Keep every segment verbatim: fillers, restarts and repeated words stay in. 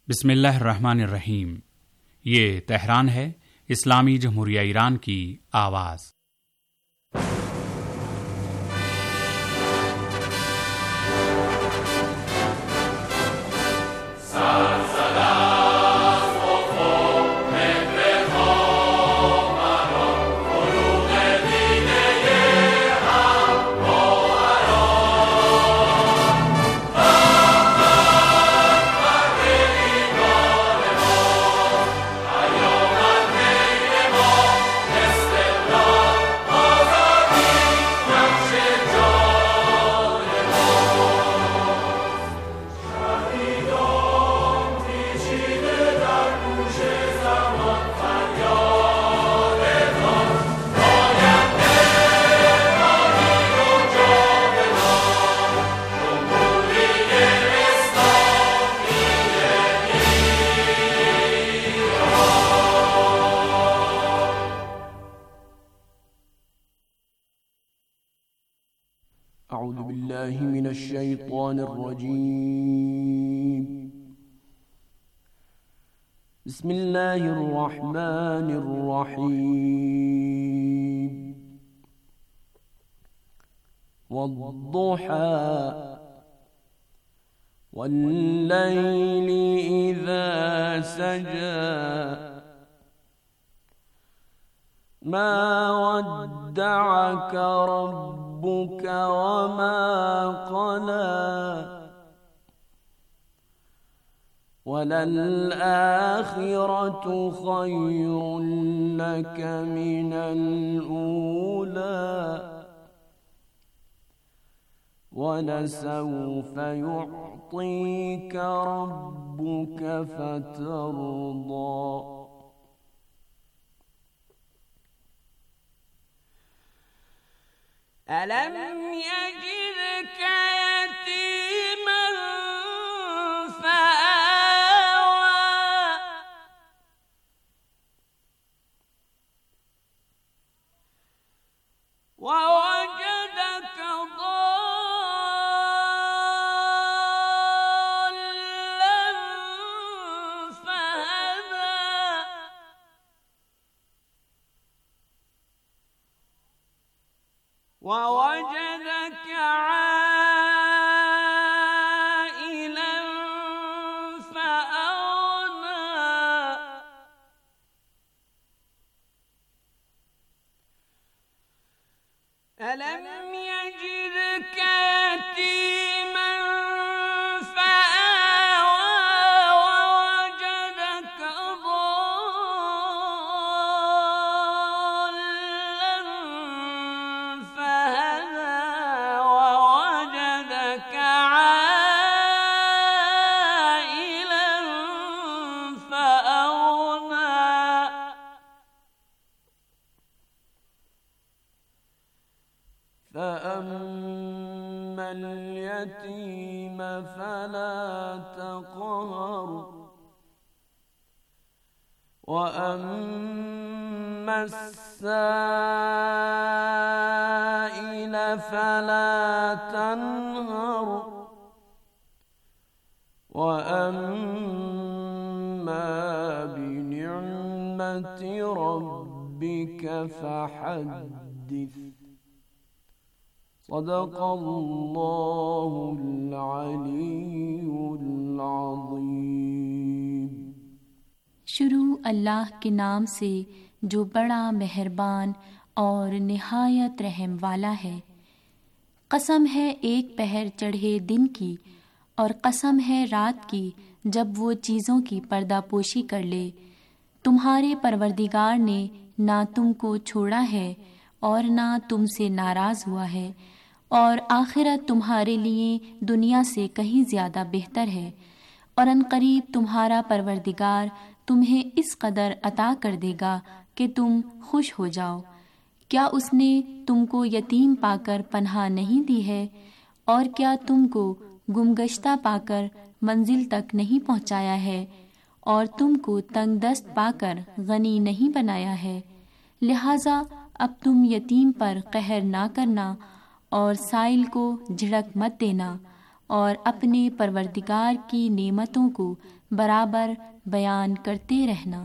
बिस्मिल्लाहिर्रहमानिर्रहीम। ये तेहरान है, इस्लामी जमहूरिया ईरान की आवाज़। أعوذ بالله من الشيطان الرجيم. بسم الله الرحمن الرحيم. والضحى والليل إذا سجى ما ودعك ربك وما قلى وللآخرة خير لك من الأولى ولسوف يعطيك ربك فترضى. ألم يجدك يتيما فآوى ووجدك ضالا فهدى ووجدك عائلا فأغنى ألم يجدك يتيما فآوى ووجدك ضالا فهدى ووجدك عائلا فأغنى فأما اليتيم فلا تقهر وأما السائل فلا تنهر وأما بنعمة ربك فحدث. صدق الله العلي العظيم. शुरू अल्लाह के नाम से जो बड़ा मेहरबान और निहायत रहम वाला है। कसम है एक पहर चढ़े दिन की और कसम है रात की जब वो चीज़ों की पर्दापोशी कर ले। तुम्हारे परवरदिगार ने ना तुमको छोड़ा है और ना तुमसे नाराज़ हुआ है और आखिरत तुम्हारे लिए दुनिया से कहीं ज़्यादा बेहतर है और अनकरीब तुम्हारा परवरदिगार तुम्हें इस कदर अता कर देगा कि तुम खुश हो जाओ। क्या उसने तुमको यतीम पाकर पनाह नहीं दी है और क्या तुमको गुमगश्ता पाकर मंजिल तक नहीं पहुंचाया है और तुमको तंगदस्त पाकर गनी नहीं बनाया है। लिहाजा अब तुम यतीम पर कहर ना करना और साइल को झिड़क मत देना اور اپنے پروردگار کی نعمتوں کو برابر بیان کرتے رہنا۔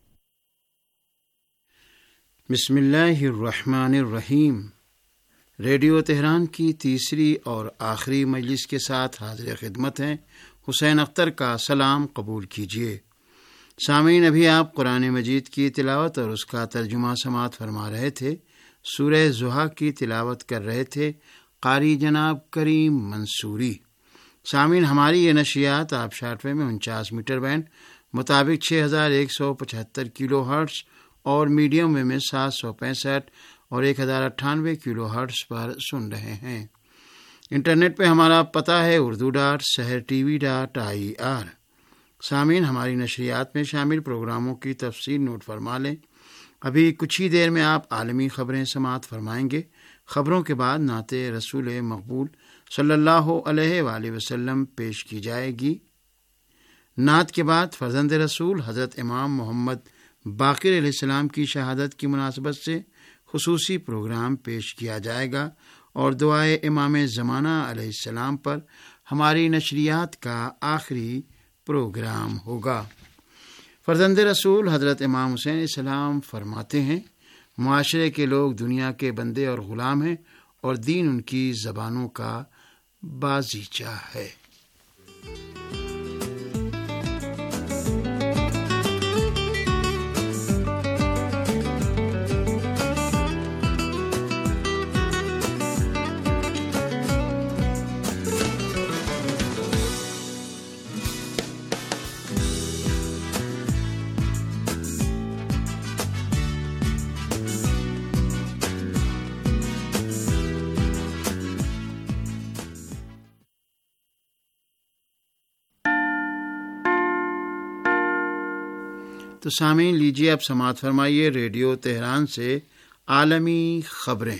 بسم اللہ الرحمن الرحیم۔ ریڈیو تہران کی تیسری اور آخری مجلس کے ساتھ حاضر خدمت ہیں حسین اختر کا سلام قبول کیجیے۔ سامعین، ابھی آپ قرآن مجید کی تلاوت اور اس کا ترجمہ سماعت فرما رہے تھے۔ سورہ ضحیٰ کی تلاوت کر رہے تھے قاری جناب کریم منصوری۔ سامعین، ہماری یہ نشریات آپ شارٹ ویو میں انچاس میٹر بینڈ مطابق چھ ہزار ایک سو پچہتر کلو ہرٹز اور میڈیم ویو میں سات سو پینسٹھ اور ایک ہزار اٹھانوے کلو ہرٹز پر سن رہے ہیں۔ انٹرنیٹ پہ ہمارا پتہ ہے Urdu dot Sahar T V dot I R. سامعین، ہماری نشریات میں شامل پروگراموں کی تفصیل نوٹ فرما لیں۔ ابھی کچھ ہی دیر میں آپ عالمی خبریں سماعت فرمائیں گے۔ خبروں کے بعد نعت رسول مقبول صلی اللہ علیہ وآلہ وسلم پیش کی جائے گی۔ نعت کے بعد فرزند رسول حضرت امام محمد باقر علیہ السلام کی شہادت کی مناسبت سے خصوصی پروگرام پیش کیا جائے گا اور دعائے امام زمانہ علیہ السلام پر ہماری نشریات کا آخری پروگرام ہوگا۔ فرزند رسول حضرت امام حسین علیہ السلام فرماتے ہیں، معاشرے کے لوگ دنیا کے بندے اور غلام ہیں اور دین ان کی زبانوں کا بازیچہ ہے۔ تو سامعین، لیجیے اب سماعت فرمائیے ریڈیو تہران سے عالمی خبریں۔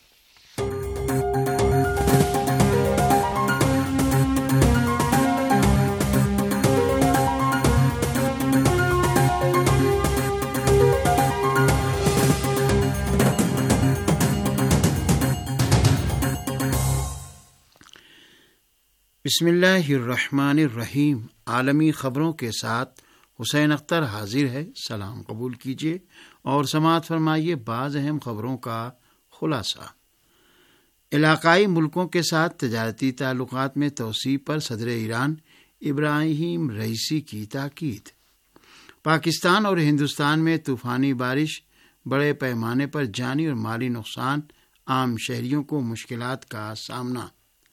بسم اللہ الرحمن الرحیم۔ عالمی خبروں کے ساتھ حسین اختر حاضر ہے۔ سلام قبول کیجیے اور سماعت فرمائیے بعض اہم خبروں کا خلاصہ۔ علاقائی ملکوں کے ساتھ تجارتی تعلقات میں توسیع پر صدر ایران ابراہیم رئیسی کی تاکید۔ پاکستان اور ہندوستان میں طوفانی بارش، بڑے پیمانے پر جانی اور مالی نقصان، عام شہریوں کو مشکلات کا سامنا۔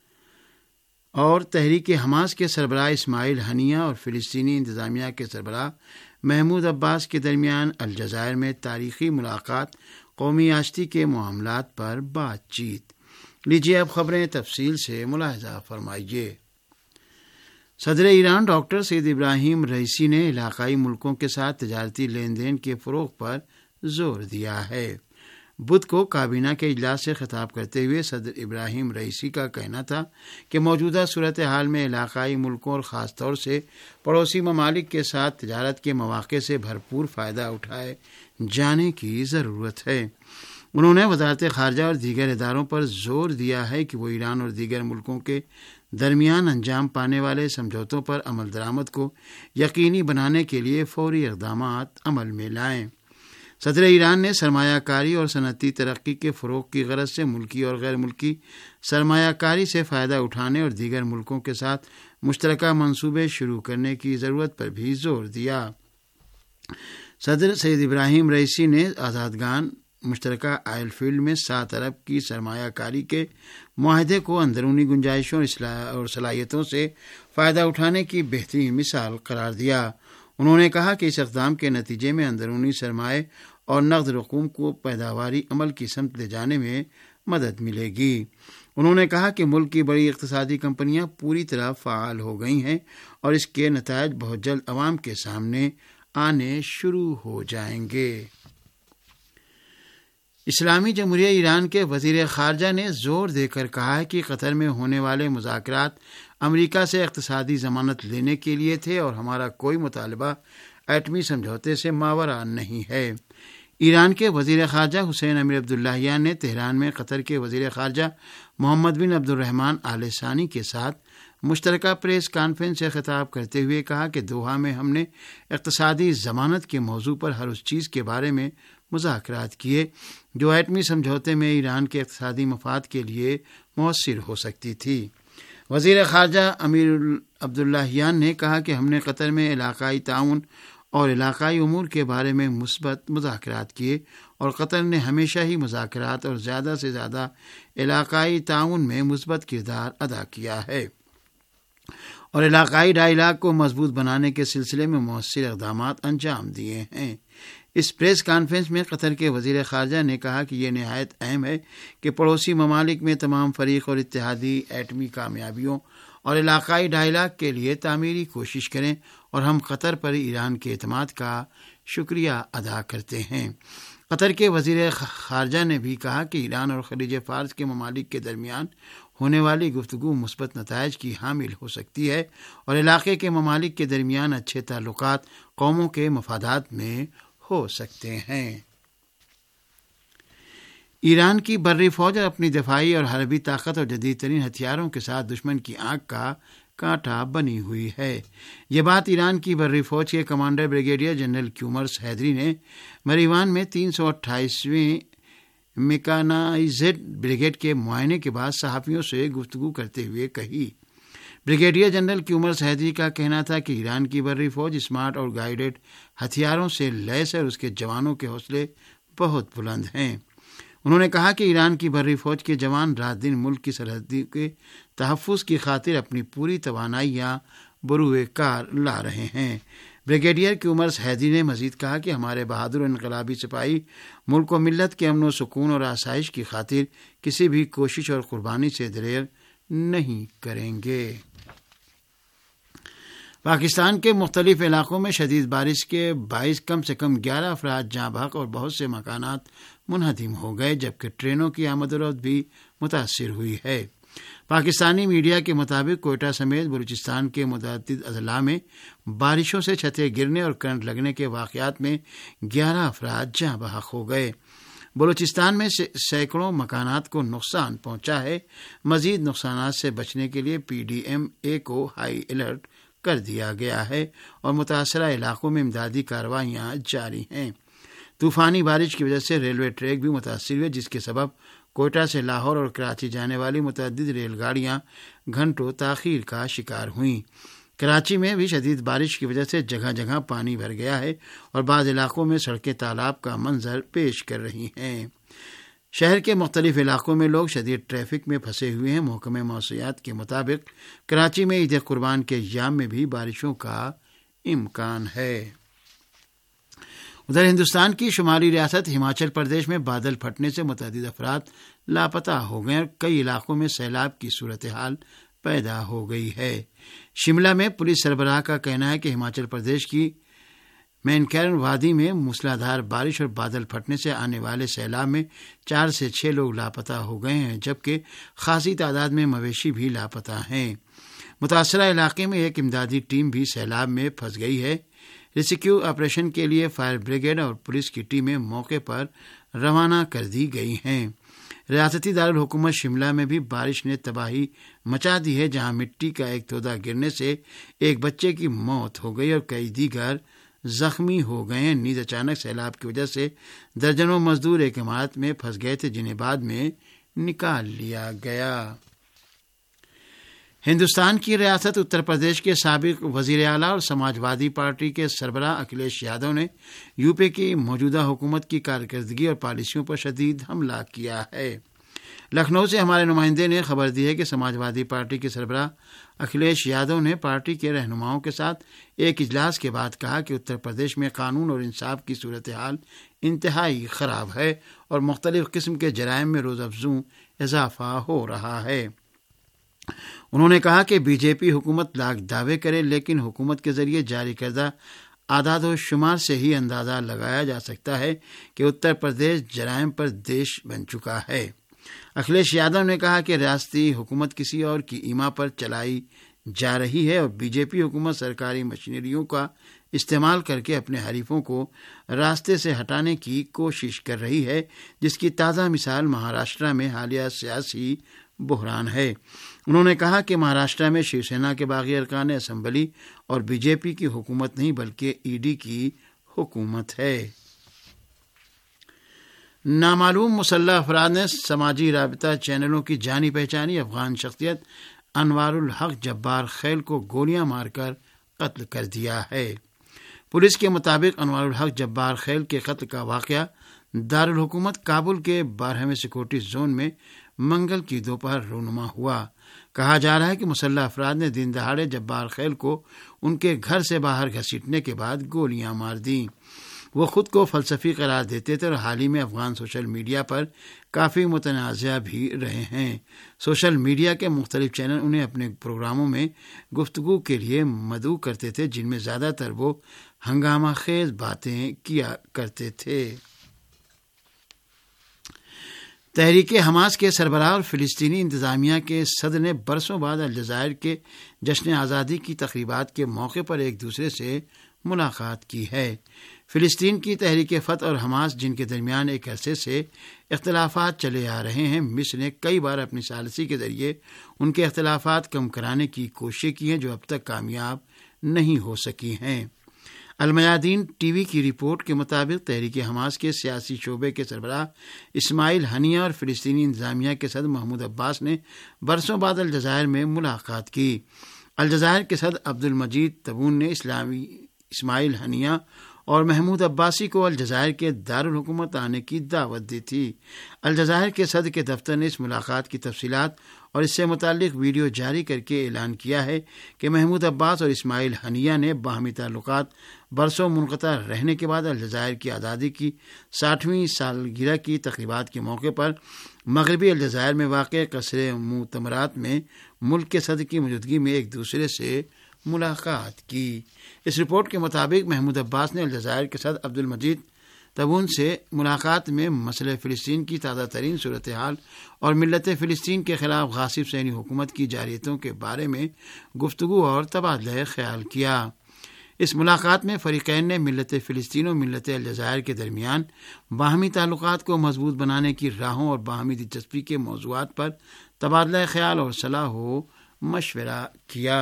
اور تحریک حماس کے سربراہ اسماعیل ہنیہ اور فلسطینی انتظامیہ کے سربراہ محمود عباس کے درمیان الجزائر میں تاریخی ملاقات، قومی آشتی کے معاملات پر بات چیت۔ لیجیے اب خبریں تفصیل سے ملاحظہ فرمائیے۔ صدر Iran doctor Seyed Ebrahim Raisi نے علاقائی ملکوں کے ساتھ تجارتی لین دین کے فروغ پر زور دیا ہے۔ بدھ کو کابینہ کے اجلاس سے خطاب کرتے ہوئے صدر ابراہیم رئیسی کا کہنا تھا کہ موجودہ صورتحال میں علاقائی ملکوں اور خاص طور سے پڑوسی ممالک کے ساتھ تجارت کے مواقع سے بھرپور فائدہ اٹھائے جانے کی ضرورت ہے۔ انہوں نے وزارت خارجہ اور دیگر اداروں پر زور دیا ہے کہ وہ ایران اور دیگر ملکوں کے درمیان انجام پانے والے سمجھوتوں پر عمل درآمد کو یقینی بنانے کے لیے فوری اقدامات عمل میں لائیں۔ صدر ایران نے سرمایہ کاری اور صنعتی ترقی کے فروغ کی غرض سے ملکی اور غیر ملکی سرمایہ کاری سے فائدہ اٹھانے اور دیگر ملکوں کے ساتھ مشترکہ منصوبے شروع کرنے کی ضرورت پر بھی زور دیا۔ صدر سید ابراہیم رئیسی نے آزادگان مشترکہ آئل فیلڈ میں سات ارب کی سرمایہ کاری کے معاہدے کو اندرونی گنجائشوں اور صلاحیتوں سے فائدہ اٹھانے کی بہترین مثال قرار دیا۔ انہوں نے کہا کہ اس اقدام کے نتیجے میں اندرونی سرمائے اور نقد رقوم کو پیداواری عمل کی سمت لے جانے میں مدد ملے گی۔ انہوں نے کہا کہ ملک کی بڑی اقتصادی کمپنیاں پوری طرح فعال ہو گئی ہیں اور اس کے نتائج بہت جلد عوام کے سامنے آنے شروع ہو جائیں گے۔ اسلامی جمہوریہ ایران کے وزیر خارجہ نے زور دے کر کہا ہے کہ قطر میں ہونے والے مذاکرات امریکہ سے اقتصادی ضمانت لینے کے لیے تھے اور ہمارا کوئی مطالبہ ایٹمی سمجھوتے سے ماورا نہیں ہے۔ ایران کے وزیر خارجہ حسین امیر عبداللہیان نے تہران میں قطر کے وزیر خارجہ محمد بن عبد الرحمن آل ثانی کے ساتھ مشترکہ پریس کانفرنس سے خطاب کرتے ہوئے کہا کہ دوحہ میں ہم نے اقتصادی ضمانت کے موضوع پر ہر اس چیز کے بارے میں مذاکرات کیے جو ایٹمی سمجھوتے میں ایران کے اقتصادی مفاد کے لیے مؤثر ہو سکتی تھی۔ وزیر خارجہ امیر عبداللہیان نے کہا کہ ہم نے قطر میں علاقائی تعاون اور علاقائی امور کے بارے میں مثبت مذاکرات کیے اور قطر نے ہمیشہ ہی مذاکرات اور زیادہ سے زیادہ علاقائی تعاون میں مثبت کردار ادا کیا ہے اور علاقائی ڈائیلاگ کو مضبوط بنانے کے سلسلے میں مؤثر اقدامات انجام دیے ہیں۔ اس پریس کانفرنس میں قطر کے وزیر خارجہ نے کہا کہ یہ نہایت اہم ہے کہ پڑوسی ممالک میں تمام فریق اور اتحادی ایٹمی کامیابیوں اور علاقائی ڈائیلاگ کے لیے تعمیری کوشش کریں اور ہم قطر پر ایران کے اعتماد کا شکریہ ادا کرتے ہیں۔ قطر کے وزیر خارجہ نے بھی کہا کہ ایران اور خلیج فارس کے ممالک کے درمیان ہونے والی گفتگو مثبت نتائج کی حامل ہو سکتی ہے اور علاقے کے ممالک کے درمیان اچھے تعلقات قوموں کے مفادات میں ہو سکتے ہیں۔ ایران کی بری فوج اپنی دفاعی اور حربی طاقت اور جدید ترین ہتھیاروں کے ساتھ دشمن کی آنکھ کا کانٹا بنی ہوئی ہے۔ یہ بات ایران کی بری فوج کے commander brigadier general Kiomars Heydari نے مریوان میں تین سو اٹھائیسویں میکانائزڈ بریگیڈ کے معائنے کے بعد صحافیوں سے گفتگو کرتے ہوئے کہی۔ بریگیڈیئر جنرل کیومرس حیدری کا کہنا تھا کہ ایران کی بری فوج اسمارٹ اور گائیڈڈ ہتھیاروں سے لیس ہے اور اس کے جوانوں کے حوصلے بہت بلند ہیں۔ انہوں نے کہا کہ ایران کی بری فوج کے جوان رات دن ملک کی سرحدی کے تحفظ کی خاطر اپنی پوری توانائیاں بروئے کار لا رہے ہیں۔ بریگیڈیئر کیومرس حیدری نے مزید کہا کہ ہمارے بہادر انقلابی سپاہی ملک و ملت کے امن و سکون اور آسائش کی خاطر کسی بھی کوشش اور قربانی سے دریغ نہیں کریں گے۔ پاکستان کے مختلف علاقوں میں شدید بارش کے باعث کم سے کم گیارہ افراد جاں بحق اور بہت سے مکانات منہدم ہو گئے جبکہ ٹرینوں کی آمد و رفت بھی متاثر ہوئی ہے۔ پاکستانی میڈیا کے مطابق کوئٹہ سمیت بلوچستان کے متعدد اضلاع میں بارشوں سے چھتیں گرنے اور کرنٹ لگنے کے واقعات میں گیارہ افراد جاں بحق ہو گئے۔ بلوچستان میں سینکڑوں مکانات کو نقصان پہنچا ہے۔ مزید نقصانات سے بچنے کے لیے پی ڈی ایم اے کو ہائی الرٹ کر دیا گیا ہے اور متاثرہ علاقوں میں امدادی کارروائیاں جاری ہیں۔ طوفانی بارش کی وجہ سے ریلوے ٹریک بھی متاثر ہوئے جس کے سبب کوئٹہ سے لاہور اور کراچی جانے والی متعدد ریل گاڑیاں گھنٹوں تاخیر کا شکار ہوئیں۔ کراچی میں بھی شدید بارش کی وجہ سے جگہ جگہ پانی بھر گیا ہے اور بعض علاقوں میں سڑکیں تالاب کا منظر پیش کر رہی ہیں۔ شہر کے مختلف علاقوں میں لوگ شدید ٹریفک میں پھنسے ہوئے ہیں۔ محکمہ موسمیات کے مطابق کراچی میں عید قربان کے ایام میں بھی بارشوں کا امکان ہے۔ ادھر ہندوستان کی شمالی ریاست ہماچل پردیش میں بادل پھٹنے سے متعدد افراد لاپتہ ہو گئے اور کئی علاقوں میں سیلاب کی صورتحال پیدا ہو گئی ہے۔ شملہ میں پولیس سربراہ کا کہنا ہے کہ ہماچل پردیش کی مینکرن وادی میں موسلادھار بارش اور بادل پھٹنے سے آنے والے سیلاب میں چار سے چھ لوگ لاپتہ ہو گئے ہیں جبکہ خاصی تعداد میں مویشی بھی لاپتہ ہیں۔ متاثرہ علاقے میں ایک امدادی ٹیم بھی سیلاب میں پھنس گئی ہے۔ ریسکیو آپریشن کے لیے فائر بریگیڈ اور پولیس کی ٹیمیں موقع پر روانہ کر دی گئی ہیں۔ ریاستی دارالحکومت شملہ میں بھی بارش نے تباہی مچا دی ہے جہاں مٹی کا ایک تودہ گرنے سے ایک بچے کی موت ہو گئی اور کئی دیگر زخمی ہو گئے ہیں۔ نیز اچانک سیلاب کی وجہ سے درجنوں مزدور ایک عمارت میں پھنس گئے تھے جنہیں بعد میں نکال لیا گیا۔ ہندوستان کی ریاست اتر پردیش کے سابق وزیر اعلیٰ اور سماج وادی پارٹی کے سربراہ اکھلیش یادو نے یو پی کی موجودہ حکومت کی کارکردگی اور پالیسیوں پر شدید حملہ کیا ہے۔ لکھنؤ سے ہمارے نمائندے نے خبر دی ہے کہ سماج وادی پارٹی کے سربراہ اکھلیش یادو نے پارٹی کے رہنماؤں کے ساتھ ایک اجلاس کے بعد کہا کہ اتر پردیش میں قانون اور انصاف کی صورتحال انتہائی خراب ہے اور مختلف قسم کے جرائم میں روز افزوں اضافہ ہو رہا ہے۔ انہوں نے کہا کہ بی جے پی حکومت لاکھ دعوے کرے لیکن حکومت کے ذریعے جاری کردہ اعداد و شمار سے ہی اندازہ لگایا جا سکتا ہے کہ اتر پردیش جرائم پر دیش بن چکا ہے۔ اکھلیش یادو نے کہا کہ ریاستی حکومت کسی اور کی ایما پر چلائی جا رہی ہے اور بی جے پی حکومت سرکاری مشینریوں کا استعمال کر کے اپنے حریفوں کو راستے سے ہٹانے کی کوشش کر رہی ہے، جس کی تازہ مثال مہاراشٹرا میں حالیہ سیاسی بحران ہے۔ انہوں نے کہا کہ مہاراشٹرا میں شیو سینا کے باغی ارکان اسمبلی اور بی جے پی کی حکومت نہیں بلکہ ای ڈی کی حکومت ہے۔ نامعلوم مسلح افراد نے سماجی رابطہ چینلوں کی جانی پہچانی افغان شخصیت انوار الحق جبار خیل کو گولیاں مار کر قتل کر دیا ہے۔ پولیس کے مطابق انوار الحق جبار خیل کے قتل کا واقعہ دارالحکومت کابل کے بارہویں سیکورٹی زون میں منگل کی دوپہر رونما ہوا۔ کہا جا رہا ہے کہ مسلح افراد نے دن دہاڑے جبار خیل کو ان کے گھر سے باہر گھسیٹنے کے بعد گولیاں مار دیں۔ وہ خود کو فلسفی قرار دیتے تھے اور حال ہی میں افغان سوشل میڈیا پر کافی متنازع بھی رہے ہیں۔ سوشل میڈیا کے مختلف چینل انہیں اپنے پروگراموں میں گفتگو کے لیے مدعو کرتے تھے، جن میں زیادہ تر وہ ہنگامہ خیز باتیں کیا کرتے تھے۔ تحریک حماس کے سربراہ اور فلسطینی انتظامیہ کے صدر نے برسوں بعد الجزائر کے جشن آزادی کی تقریبات کے موقع پر ایک دوسرے سے ملاقات کی ہے۔ فلسطین کی تحریک فتح اور حماس، جن کے درمیان ایک عرصے سے اختلافات چلے آ رہے ہیں، مصر نے کئی بار اپنی ثالثی کے ذریعے ان کے اختلافات کم کرانے کی کوششیں کی ہیں جو اب تک کامیاب نہیں ہو سکی ہیں۔ المیادین ٹی وی کی رپورٹ کے مطابق تحریک حماس کے سیاسی شعبے کے سربراہ اسماعیل ہنیہ اور فلسطینی انتظامیہ کے صدر محمود عباس نے برسوں بعد الجزائر میں ملاقات کی۔ الجزائر کے صدر عبد المجید تبون نے اسلامی اسماعیل ہنیہ اور محمود عباسی کو الجزائر کے دارالحکومت آنے کی دعوت دی تھی۔ الجزائر کے صدر کے دفتر نے اس ملاقات کی تفصیلات اور اس سے متعلق ویڈیو جاری کر کے اعلان کیا ہے کہ محمود عباس اور اسماعیل ہنیہ نے باہمی تعلقات برسوں منقطع رہنے کے بعد الجزائر کی آزادی کی ساٹھویں سالگرہ کی تقریبات کے موقع پر مغربی الجزائر میں واقع قصر معتمرات میں ملک کے صدر کی موجودگی میں ایک دوسرے سے ملاقات کی۔ اس رپورٹ کے مطابق محمود عباس نے الجزائر کے صدر عبد المجید تبون سے ملاقات میں مسئلہ فلسطین کی تازہ ترین صورتحال اور ملت فلسطین کے خلاف غاصب صہیونی حکومت کی جارحیتوں کے بارے میں گفتگو اور تبادلہ خیال کیا۔ اس ملاقات میں فریقین نے ملت فلسطین اور ملت الجزائر کے درمیان باہمی تعلقات کو مضبوط بنانے کی راہوں اور باہمی دلچسپی کے موضوعات پر تبادلہ خیال اور صلاح و مشورہ کیا۔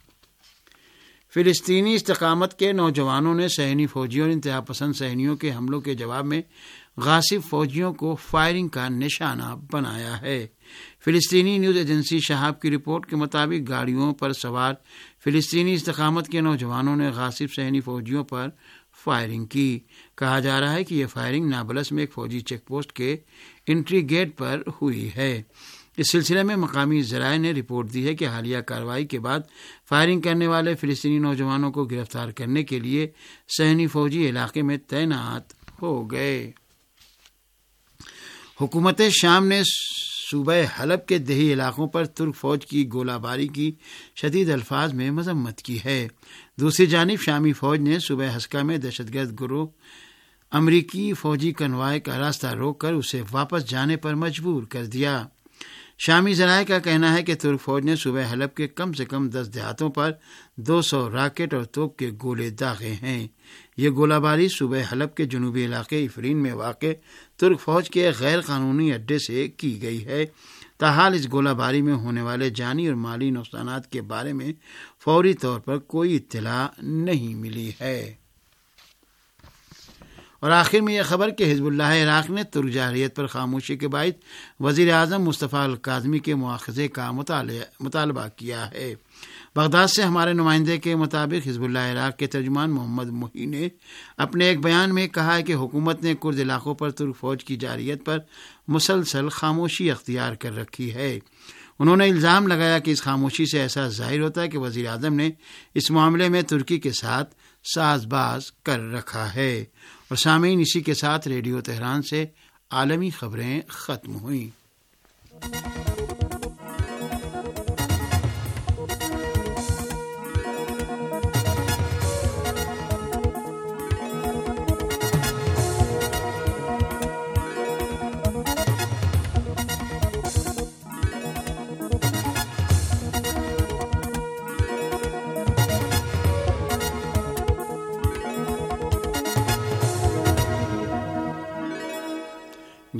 فلسطینی استقامت کے نوجوانوں نے صہیونی فوجیوں اور انتہا پسند صہیونیوں کے حملوں کے جواب میں غاصب فوجیوں کو فائرنگ کا نشانہ بنایا ہے۔ فلسطینی نیوز ایجنسی شہاب کی رپورٹ کے مطابق گاڑیوں پر سوار فلسطینی استقامت کے نوجوانوں نے غاصب صہیونی فوجیوں پر فائرنگ کی۔ کہا جا رہا ہے کہ یہ فائرنگ نابلس میں ایک فوجی چیک پوسٹ کے انٹری گیٹ پر ہوئی ہے۔ اس سلسلے میں مقامی ذرائع نے رپورٹ دی ہے کہ حالیہ کارروائی کے بعد فائرنگ کرنے والے فلسطینی نوجوانوں کو گرفتار کرنے کے لیے صہیونی فوجی علاقے میں تعینات ہو گئے۔ حکومت شام نے صوبہ حلب کے دیہی علاقوں پر ترک فوج کی گولہ باری کی شدید الفاظ میں مذمت کی ہے۔ دوسری جانب شامی فوج نے صوبہ حسکہ میں دہشت گرد گروہ امریکی فوجی کنوائے کا راستہ روک کر اسے واپس جانے پر مجبور کر دیا۔ شامی ذرائع کا کہنا ہے کہ ترک فوج نے صوبہ حلب کے کم سے کم دس دیہاتوں پر دو سو راکٹ اور توپ کے گولے داغے ہیں۔ یہ گولہ باری صوبہ حلب کے جنوبی علاقے افرین میں واقع ترک فوج کے غیر قانونی اڈے سے کی گئی ہے۔ تاحال اس گولہ باری میں ہونے والے جانی اور مالی نقصانات کے بارے میں فوری طور پر کوئی اطلاع نہیں ملی ہے۔ اور آخر میں یہ خبر کہ حزب اللہ عراق نے ترک جارحیت پر خاموشی کے باعث وزیر اعظم مصطفیٰ الکاظمی کے مواخذے کا مطالبہ کیا ہے۔ بغداد سے ہمارے نمائندے کے مطابق حزب اللہ عراق کے ترجمان محمد محی نے اپنے ایک بیان میں کہا ہے کہ حکومت نے کرد علاقوں پر ترک فوج کی جارحیت پر مسلسل خاموشی اختیار کر رکھی ہے۔ انہوں نے الزام لگایا کہ اس خاموشی سے ایسا ظاہر ہوتا ہے کہ وزیر اعظم نے اس معاملے میں ترکی کے ساتھ ساز باز کر رکھا ہے۔ اور سامعین، اسی کے ساتھ ریڈیو تہران سے عالمی خبریں ختم ہوئیں۔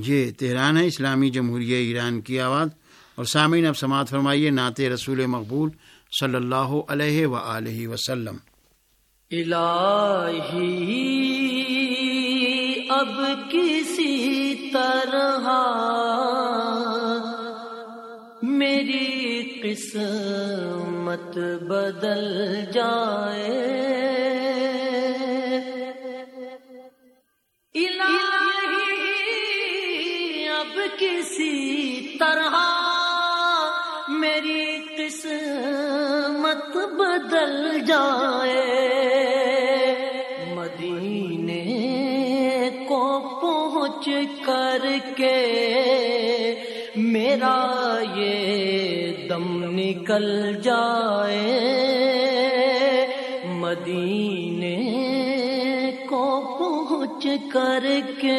یہ تہران ہے، اسلامی جمہوریہ ایران کی آواز۔ اور سامعین اب سماعت فرمائیے نعت رسول مقبول صلی اللہ علیہ وآلہ وسلم۔ الہی اب کسی طرح میری قسمت بدل جائے، الہی اب کسی طرح میری قسمت بدل جائے، مدینے کو پہنچ کر کے میرا یہ دم نکل جائے، مدینے کو پہنچ کر کے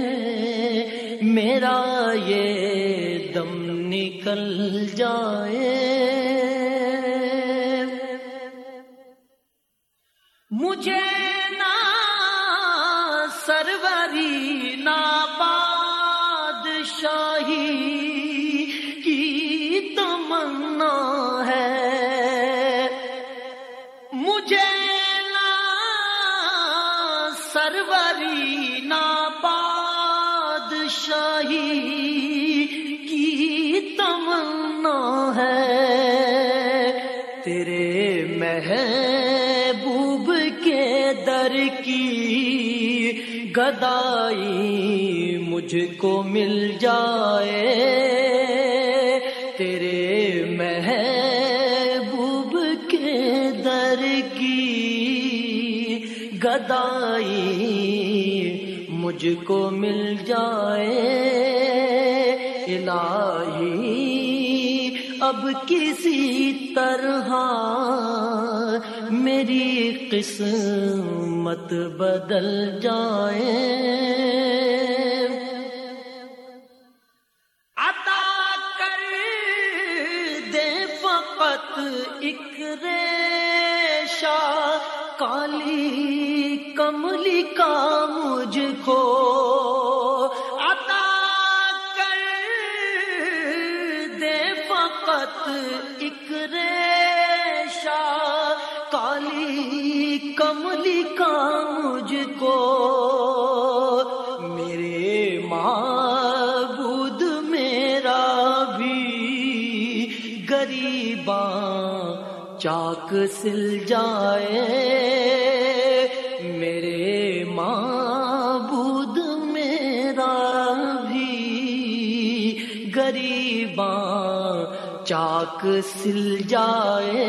میرا یہ دم نکل جائے، مجھے نہ سروری نہ بادشاہی کی تمنا ہے، مجھے نہ سروری نہ بادشاہی کی تمنا ہے، تیرے محبوب کے در کی گدائی مجھ کو مل جائے، تیرے محبوب کے در کی گدائی مجھ کو مل جائے، الہی اب کسی طرح میری قسمت بدل جائے، عطا کر دے فقط ایک ریشہ کالی کملی کا مجھ کو، عطا کر دے فقط ایک ریشہ کالی کملی کا مجھ کو، میرے معبود میرا بھی غریباں چاک سل جائے، میرے معبود میرا بھی غریباں چاک سل جائے،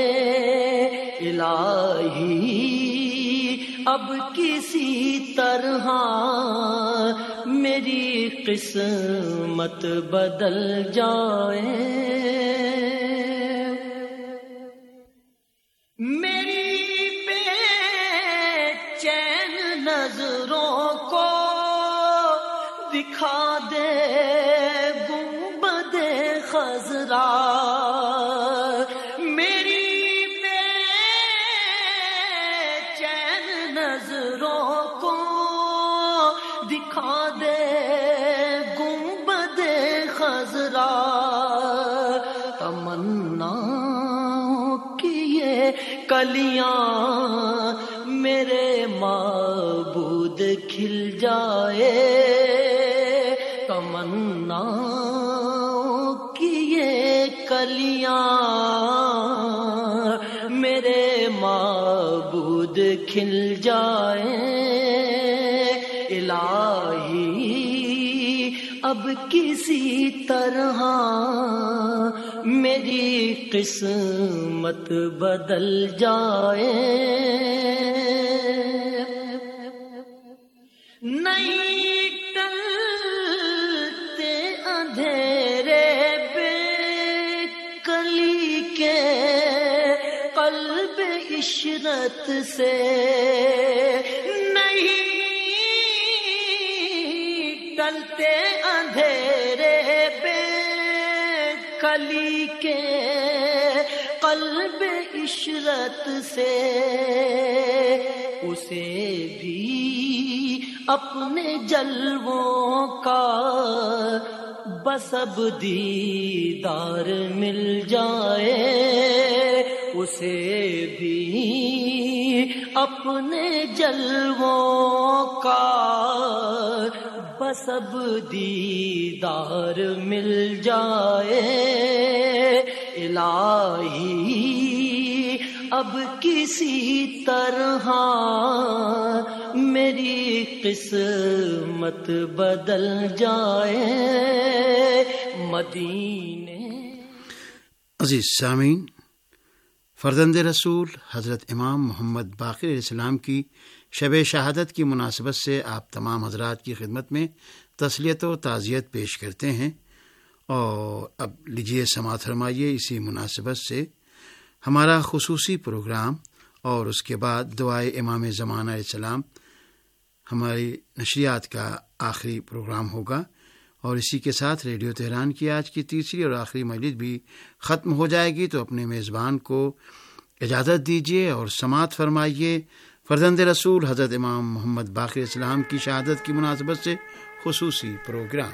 الہی اب کسی طرح میری قسمت بدل جائے، میری بے چین نظروں کو دکھا دے گنبد خضرا، میری بے چین نظروں کو دکھا دے گنبد خضرا، تمنا کلیاں میرے معبود کھل جائے، تمنا کی یہ کلیاں میرے معبود کھل جائے، الہی اب کسی طرح میری قسمت بدل جائے، نہیں ٹلتے اندھیرے بے کلی کے قلب عشرت سے، نہیں ٹلتے اندھیرے بے کلی کے قلب عشرت سے، اسے بھی اپنے جلووں کا بس اب دیدار مل جائے، اسے بھی اپنے جلووں کا بس اب دیدار مل جائے۔ الہی اب کسی طرح میری قسمت بدل جائے، مدینے۔ عزیز سامعین، فرزند رسول حضرت امام محمد باقر علیہ السلام کی شب شہادت کی مناسبت سے آپ تمام حضرات کی خدمت میں تسلیت و تعزیت پیش کرتے ہیں، اور اب لیجیے سماعت فرمائیے اسی مناسبت سے ہمارا خصوصی پروگرام، اور اس کے بعد دعائے امام زمانہ علیہ السلام ہماری نشریات کا آخری پروگرام ہوگا، اور اسی کے ساتھ ریڈیو تہران کی آج کی تیسری اور آخری مجلس بھی ختم ہو جائے گی۔ تو اپنے میزبان کو اجازت دیجیے اور سماعت فرمائیے فرزند رسول حضرت امام محمد باقر علیہ السلام کی شہادت کی مناسبت سے خصوصی پروگرام۔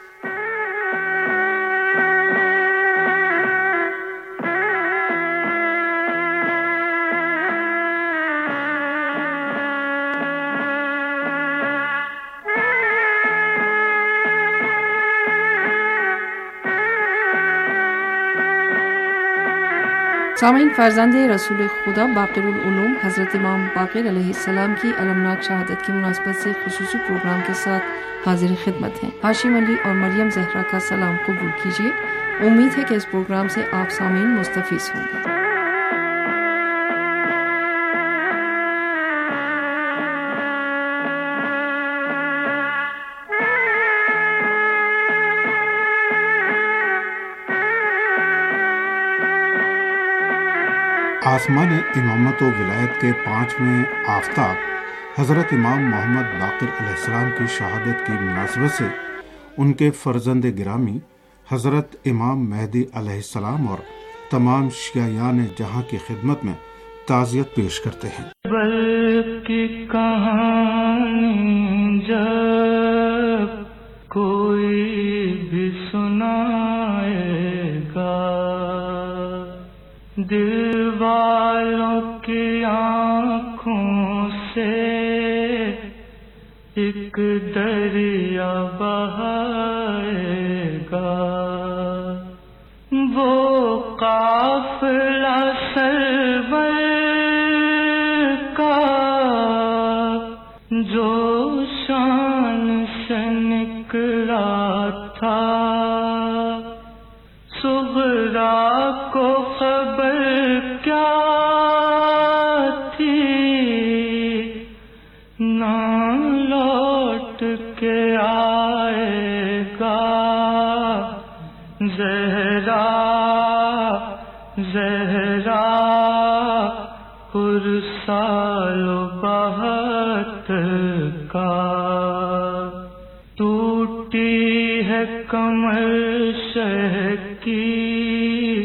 سامعین، فرزند رسول خدا باقر العلوم حضرت امام باقر علیہ السلام کی المناک شہادت کی مناسبت سے خصوصی پروگرام کے ساتھ حاضر خدمت ہیں۔ ہاشم علی اور مریم زہرا کا سلام قبول کیجیے۔ امید ہے کہ اس پروگرام سے آپ سامعین مستفیض ہوں گے۔ آسمان امامت و ولایت کے پانچویں آفتاب حضرت امام محمد باقر علیہ السلام کی شہادت کی مناسبت سے ان کے فرزند گرامی حضرت امام مہدی علیہ السلام اور تمام شیعیان جہاں کی خدمت میں تعزیت پیش کرتے ہیں۔ بلکہ کہانی جب کوئی بھی سنائے گا، دل والوں کی آنکھوں سے ایک دریا بہائے گا، وہ قافلہ سرور کا جو شان سے نکلا تھا، صغرا کو خبر کیا تھی، نہ لوٹ کے آئے گا، زہرا زہرا پرسال و بہت کا، ٹوٹی ہے کمر شہ کی،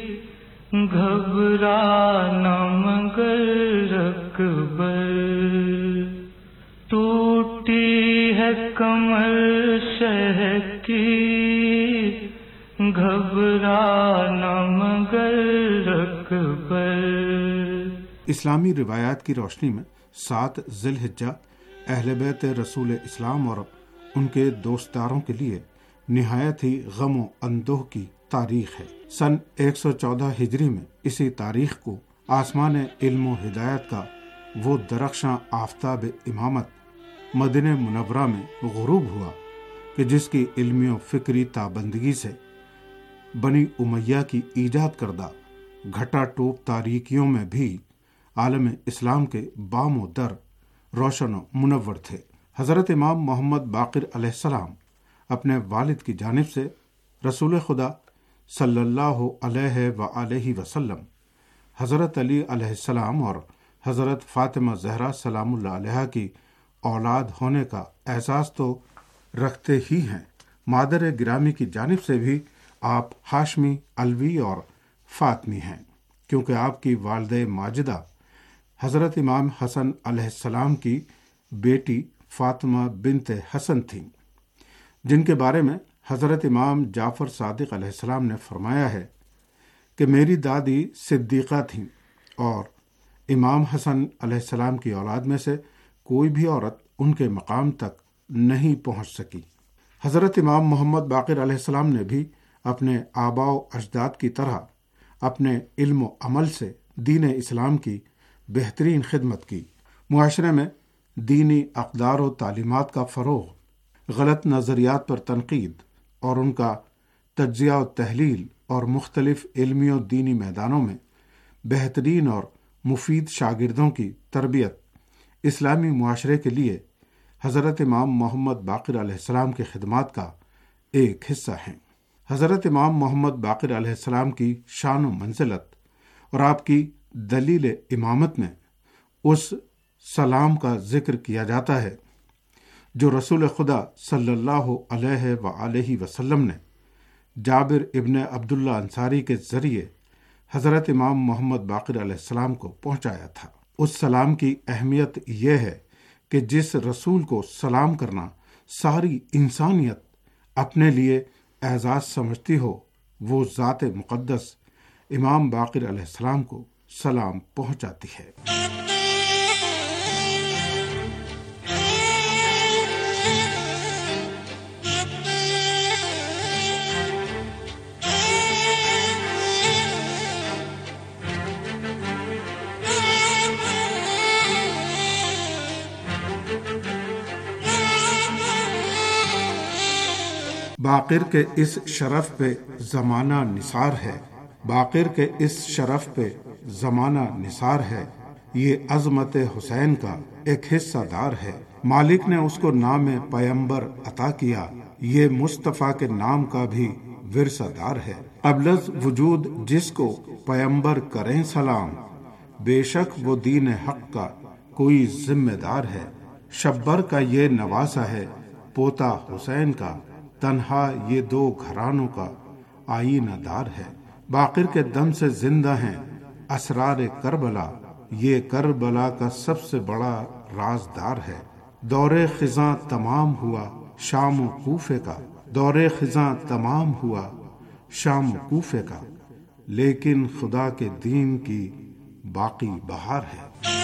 گھبرانا مگر اکبر، ٹوٹی ہے کمر شہ کی، گھبرانا مگر اکبر۔ اسلامی روایات کی روشنی میں سات ذی الحجہ اہل بیت رسول اسلام اور ان کے دوستداروں کے لیے نہایت ہی غم و اندوہ کی تاریخ ہے۔ سن ایک سو چودہ ہجری میں اسی تاریخ کو آسمان علم و ہدایت کا وہ درخشاں آفتاب امامت مدینہ منورہ میں غروب ہوا کہ جس کی علمی و فکری تابندگی سے بنی امیہ کی ایجاد کردہ گھٹا ٹوپ تاریکیوں میں بھی عالم اسلام کے بام و در روشن و منور تھے۔ حضرت امام محمد باقر علیہ السلام اپنے والد کی جانب سے رسول خدا صلی اللہ علیہ وآلہ وسلم، حضرت علی علیہ السلام اور حضرت فاطمہ زہرا سلام اللہ علیہ کی اولاد ہونے کا احساس تو رکھتے ہی ہیں، مادر گرامی کی جانب سے بھی آپ ہاشمی، علوی اور فاطمی ہیں، کیونکہ آپ کی والدہ ماجدہ حضرت امام حسن علیہ السلام کی بیٹی فاطمہ بنت حسن تھیں، جن کے بارے میں حضرت امام جعفر صادق علیہ السلام نے فرمایا ہے کہ میری دادی صدیقہ تھیں اور امام حسن علیہ السلام کی اولاد میں سے کوئی بھی عورت ان کے مقام تک نہیں پہنچ سکی۔ حضرت امام محمد باقر علیہ السلام نے بھی اپنے آباء و اجداد کی طرح اپنے علم و عمل سے دین اسلام کی بہترین خدمت کی۔ معاشرے میں دینی اقدار و تعلیمات کا فروغ، غلط نظریات پر تنقید اور ان کا تجزیہ و تحلیل اور مختلف علمی و دینی میدانوں میں بہترین اور مفید شاگردوں کی تربیت اسلامی معاشرے کے لیے حضرت امام محمد باقر علیہ السلام کی خدمات کا ایک حصہ ہیں۔ حضرت امام محمد باقر علیہ السلام کی شان و منزلت اور آپ کی دلیل امامت میں اس سلام کا ذکر کیا جاتا ہے جو رسول خدا صلی اللہ علیہ وآلہ وسلم نے جابر ابن عبداللہ انصاری کے ذریعے حضرت امام محمد باقر علیہ السلام کو پہنچایا تھا۔ اس سلام کی اہمیت یہ ہے کہ جس رسول کو سلام کرنا ساری انسانیت اپنے لیے اعزاز سمجھتی ہو، وہ ذات مقدس امام باقر علیہ السلام کو سلام پہنچاتی ہے۔ باقر کے اس شرف پہ زمانہ نثار ہے، باقر کے اس شرف پہ زمانہ نثار ہے، یہ عظمت حسین کا ایک حصہ دار ہے۔ مالک نے اس کو نام پیمبر عطا کیا، یہ مصطفیٰ کے نام کا بھی ورثہ دار ہے۔ قبل از وجود جس کو پیمبر کریں سلام، بے شک وہ دین حق کا کوئی ذمہ دار ہے۔ شبر کا یہ نواسا ہے پوتا حسین کا، تنہا یہ دو گھرانوں کا آئینہ دار ہے۔ باقر کے دم سے زندہ ہیں اسرار کربلا، یہ کربلا کا سب سے بڑا رازدار ہے۔ دور خزاں تمام ہوا شام و کوفے کا، دور خزاں تمام ہوا شام و کوفے کا، لیکن خدا کے دین کی باقی بہار ہے۔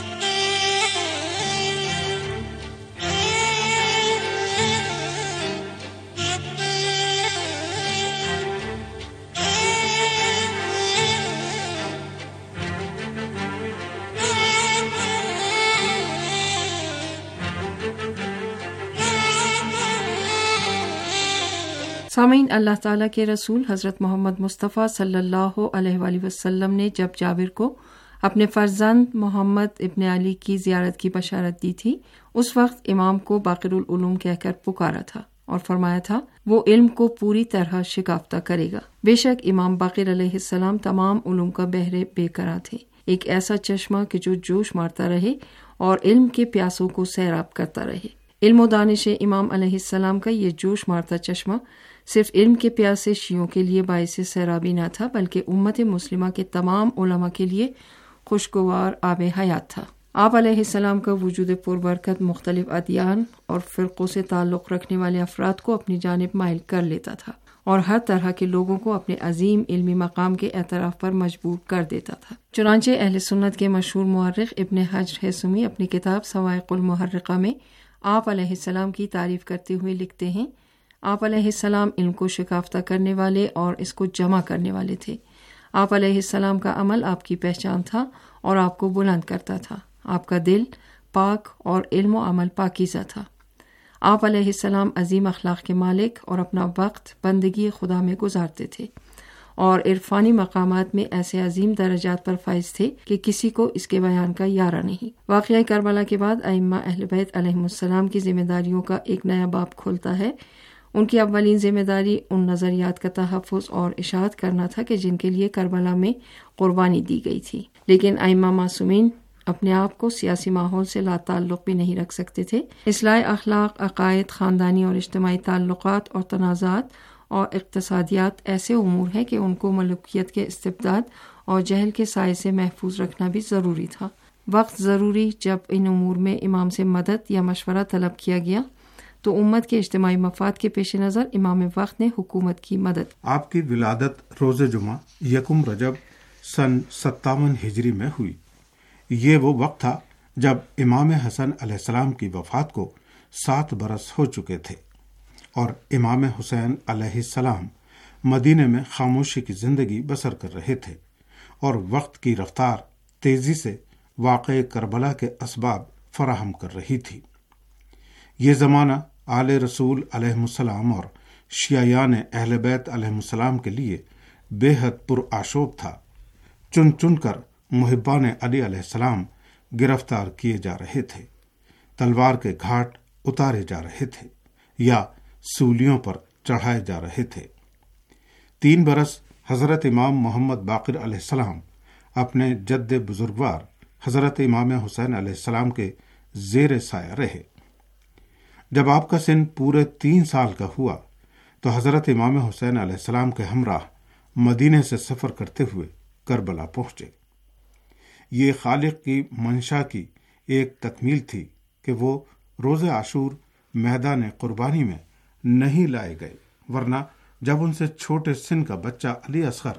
سامعین، اللہ تعالیٰ کے رسول حضرت محمد مصطفیٰ صلی اللہ علیہ وآلہ وسلم نے جب جابر کو اپنے فرزند محمد ابن علی کی زیارت کی بشارت دی تھی، اس وقت امام کو باقر العلوم کہہ کر پکارا تھا اور فرمایا تھا وہ علم کو پوری طرح شکافتہ کرے گا۔ بے شک امام باقر علیہ السلام تمام علوم کا بحر بے کرا تھے، ایک ایسا چشمہ کہ جو جوش مارتا رہے اور علم کے پیاسوں کو سیراب کرتا رہے۔ علم و دانش امام علیہ السلام کا یہ جوش مارتا چشمہ صرف علم کے پیاسے شیعوں کے لیے باعث سیرابی نہ تھا، بلکہ امت مسلمہ کے تمام علماء کے لیے خوشگوار آب حیات تھا۔ آپ علیہ السلام کا وجود پربرکت مختلف ادیان اور فرقوں سے تعلق رکھنے والے افراد کو اپنی جانب مائل کر لیتا تھا اور ہر طرح کے لوگوں کو اپنے عظیم علمی مقام کے اعتراف پر مجبور کر دیتا تھا۔ چنانچہ اہل سنت کے مشہور مورخ ابن حجر ہیثمی اپنی کتاب صواعق المحرقہ میں آپ علیہ السلام کی تعریف کرتے ہوئے لکھتے ہیں، آپ علیہ السلام علم کو شکافتہ کرنے والے اور اس کو جمع کرنے والے تھے۔ آپ علیہ السلام کا عمل آپ کی پہچان تھا اور آپ کو بلند کرتا تھا۔ آپ کا دل پاک اور علم و عمل پاکیزہ تھا۔ آپ علیہ السلام عظیم اخلاق کے مالک اور اپنا وقت بندگی خدا میں گزارتے تھے اور عرفانی مقامات میں ایسے عظیم درجات پر فائز تھے کہ کسی کو اس کے بیان کا یارہ نہیں۔ واقعہ کربلا کے بعد ائمہ اہل بیت علیہم السلام کی ذمہ داریوں کا ایک نیا باب کھولتا ہے۔ ان کی اولین ذمہ داری ان نظریات کا تحفظ اور اشاعت کرنا تھا کہ جن کے لیے کربلا میں قربانی دی گئی تھی، لیکن ائمہ معصومین اپنے آپ کو سیاسی ماحول سے لا تعلق بھی نہیں رکھ سکتے تھے۔ اصلاح اخلاق، عقائد، خاندانی اور اجتماعی تعلقات اور تنازعات اور اقتصادیات ایسے امور ہیں کہ ان کو ملوکیت کے استبداد اور جہل کے سائے سے محفوظ رکھنا بھی ضروری تھا۔ وقت ضروری جب ان امور میں امام سے مدد یا مشورہ طلب کیا گیا تو امت کے اجتماعی مفاد کے پیش نظر امام وقت نے حکومت کی مدد. آپ کی ولادت روز جمعہ یکم رجب سن ستاون ہجری میں ہوئی. یہ وہ وقت تھا جب امام حسن علیہ السلام کی وفات کو سات برس ہو چکے تھے اور امام حسین علیہ السلام مدینے میں خاموشی کی زندگی بسر کر رہے تھے اور وقت کی رفتار تیزی سے واقع کربلا کے اسباب فراہم کر رہی تھی. یہ زمانہ آل رسول علیہ السلام اور شیعیان اہل بیت علیہ السلام کے لیے بے حد پرآشوب تھا. چن چن کر محبان علی علیہ السلام گرفتار کیے جا رہے تھے، تلوار کے گھاٹ اتارے جا رہے تھے یا سولیوں پر چڑھائے جا رہے تھے. تین برس حضرت امام محمد باقر علیہ السلام اپنے جد بزرگوار حضرت امام حسین علیہ السلام کے زیر سایہ رہے. جب آپ کا سن پورے تین سال کا ہوا تو حضرت امام حسین علیہ السلام کے ہمراہ مدینے سے سفر کرتے ہوئے کربلا پہنچے. یہ خالق کی منشا کی ایک تکمیل تھی کہ وہ روز عاشور میدان قربانی میں نہیں لائے گئے، ورنہ جب ان سے چھوٹے سن کا بچہ علی اصغر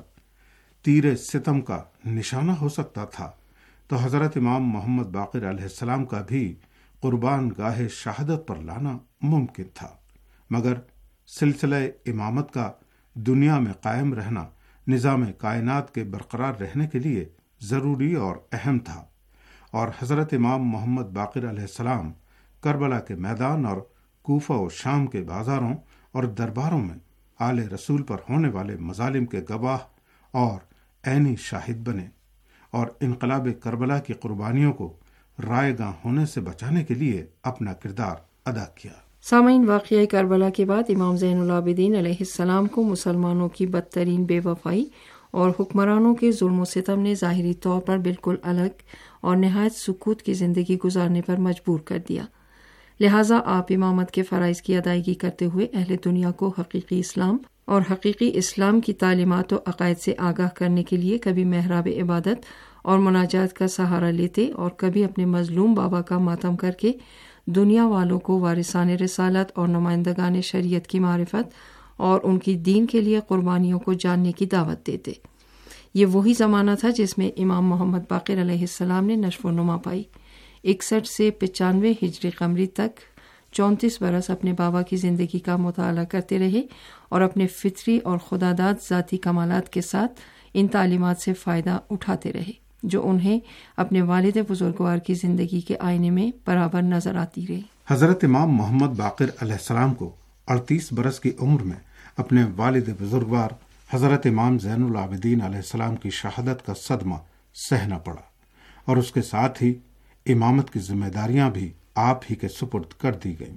تیر ستم کا نشانہ ہو سکتا تھا تو حضرت امام محمد باقر علیہ السلام کا بھی قربان گاہ شہادت پر لانا ممکن تھا. مگر سلسلہ امامت کا دنیا میں قائم رہنا نظام کائنات کے برقرار رہنے کے لیے ضروری اور اہم تھا، اور حضرت امام محمد باقر علیہ السلام کربلا کے میدان اور کوفہ و شام کے بازاروں اور درباروں میں آل رسول پر ہونے والے مظالم کے گواہ اور عینی شاہد بنے اور انقلاب کربلا کی قربانیوں کو رائے گاں ہونے سے بچانے کے لیے اپنا کردار ادا کیا. سامعین، واقعہ کربلا کے بعد امام زین العابدین علیہ السلام کو مسلمانوں کی بدترین بے وفائی اور حکمرانوں کے ظلم و ستم نے ظاہری طور پر بالکل الگ اور نہایت سکوت کی زندگی گزارنے پر مجبور کر دیا. لہٰذا آپ امامت کے فرائض کی ادائیگی کرتے ہوئے اہل دنیا کو حقیقی اسلام اور حقیقی اسلام کی تعلیمات و عقائد سے آگاہ کرنے کے لیے کبھی محراب عبادت اور مناجات کا سہارا لیتے اور کبھی اپنے مظلوم بابا کا ماتم کر کے دنیا والوں کو وارثان رسالت اور نمائندگان شریعت کی معرفت اور ان کی دین کے لیے قربانیوں کو جاننے کی دعوت دیتے. یہ وہی زمانہ تھا جس میں امام محمد باقر علیہ السلام نے نشو و نما پائی. اکسٹھ سے پچانوے ہجری قمری تک چونتیس برس اپنے بابا کی زندگی کا مطالعہ کرتے رہے اور اپنے فطری اور خداداد ذاتی کمالات کے ساتھ ان تعلیمات سے فائدہ اٹھاتے رہے جو انہیں اپنے والد بزرگوار کی زندگی کے آئینے میں برابر نظر آتی رہی. حضرت امام محمد باقر علیہ السلام کو اڑتیس برس کی عمر میں اپنے والد بزرگوار حضرت امام زین العابدین علیہ السلام کی شہادت کا صدمہ سہنا پڑا اور اس کے ساتھ ہی امامت کی ذمہ داریاں بھی آپ ہی کے سپرد کر دی گئیں.